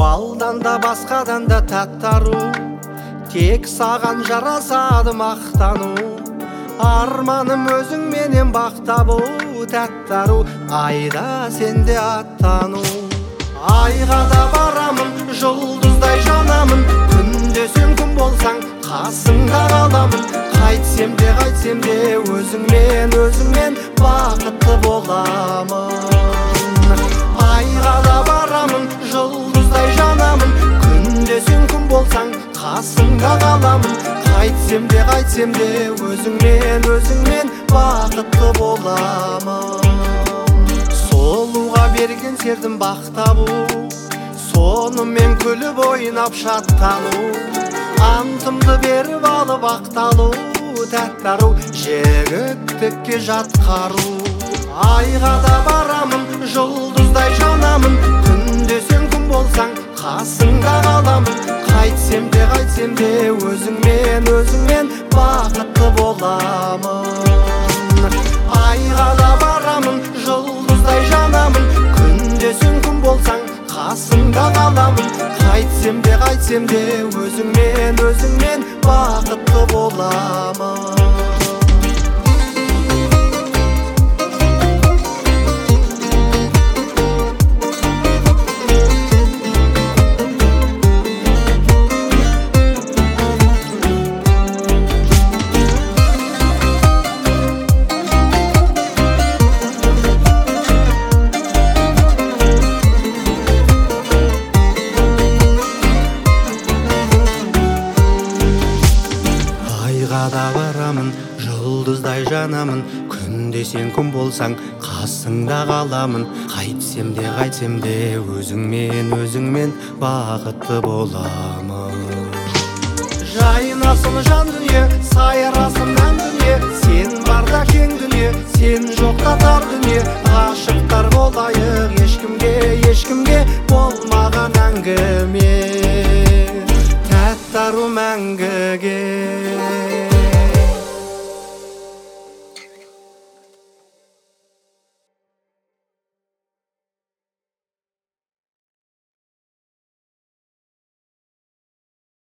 балдан да басқадан да тәтті тек саған жарасады мақтану. Арманым өзің менен бақтабу, тәтті айда сенде аттану. Айға да барамын, жұлдыздай жанамын, күнде сен күн болсаң қасыңда қаламын. Қайтсем де өзіңмен бақытты боламын. Айға да барамын, жұлдыздай жанамын, күнде сен күн болсаң қасыңда қаламын. Қайтсем де өзіңмен бақытты боламын. Солуға берген сердім бақтабу, сонымен күліп ойнап шаттану. Антымды беріп алып ақталу, тәтті жігіттікке жатқару. Айға да барамын, жұлдыздай жанамын, күнде сен күн болсаң қасыңда қаламын. Қайтсем де өзіңмен бақытты боламын. Айға да барамын, жұлдыздай жанамын, күнде сен күн болсаң қасыңда қаламын. Қайтсем де өзіңмен бақытты боламын. Айға да барамын, жұлдыздай жанамын, күнде сен күн болсаң қасыңда қаламын. Қайтсем де өзіңмен бақытты боламын. Жайнасын жан дүние, сайрасын ән дүние, сен барда кең дүние, сен жоқта тар дүние. Ғашықтар болайық, ешкімге болмаған әңгіме, тәтті мәңгіге.